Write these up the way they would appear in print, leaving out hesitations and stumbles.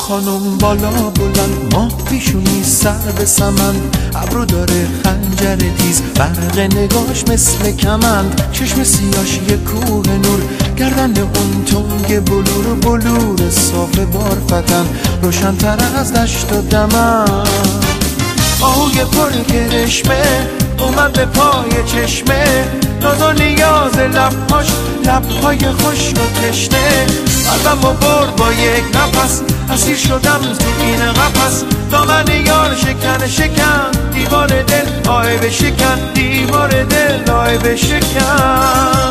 خانم بالا بلند، ماه پیشونی سر به سمند، ابرو داره خنجر تیز، برق نگاش مثل کمند، چشم سیاش یه کوه نور، گردن اون تنگ بلور بلور صاف بارفتن، روشن‌تر از دشت و دمن. آهوی پر کرشمه اومد به پای چشمه، ناز و نیاز لبهاش، لبهای خشک و تشنه، قلبمو برد با یک نفس، اسیر شدم تو این قفس، دامن یار شکن شکن، دیوار دل آی بشکن، دیوار دل آی بشکن.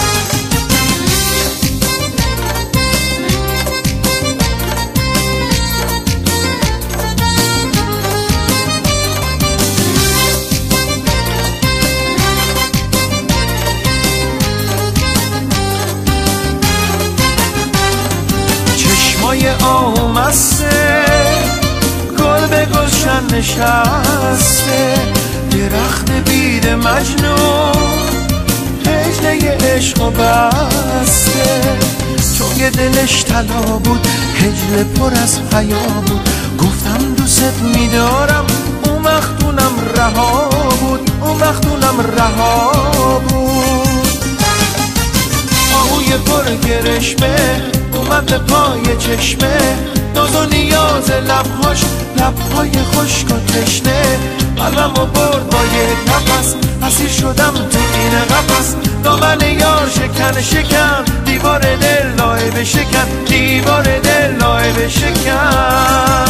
چشمای آمسته گل به گلشن نشسته، درخت بید مجنون هجله عشق و بسته، چون یه دلش طلا بود هجله پر از حیا بود، گفتم دوست میدارم اون وقتونم رها بود، اون وقتونم رها بود. آهوی پر کرشمه اومد به پای چشمه، ناز و نیاز لبهاش، لبهای خشک و تشنه، قلبمو برد با یک نفس، اسیر شدم تو این قفس، دامن یار شکن شکن، دیوار دل لای بشکن، دیوار دل لای بشکن.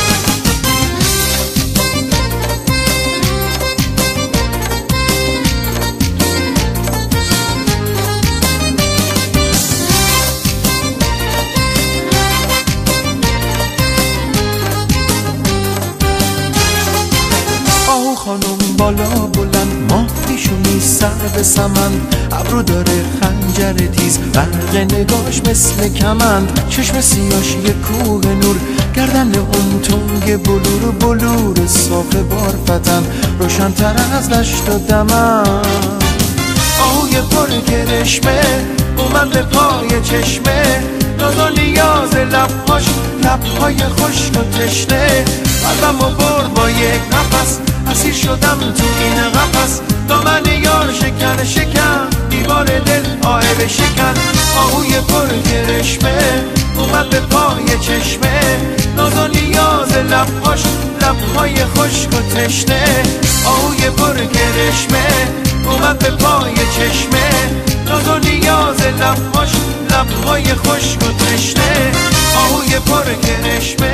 خانم بالا بلند، ماه پیشونی سر به سمند، ابرو داره خنجر تیز، برق نگاش مثل کمند، چشم سیاش یه کوه نور، گردن اون تنگ بلور بلور صاف بارفتن، روشن‌تر از دشت و دمن. آهوی پر کرشمه اومد به پای چشمه، ناز و نیاز لبهاش، لبهای خشک و تشنه، قلبمو برد با یک نفس، اسیر شدم تو این قفس، دامن یار شکن شکن، دیوار دل آی بشکن. آهوی پر کرشمه اومد به پای چشمه، ناز و نیاز لبهاش، لبهای خشک و تشنه، آهوی پر کرشمه اومد به پای چشمه، ناز و نیاز لبهاش، لبهای خشک و تشنه، آهوی پر کرشمه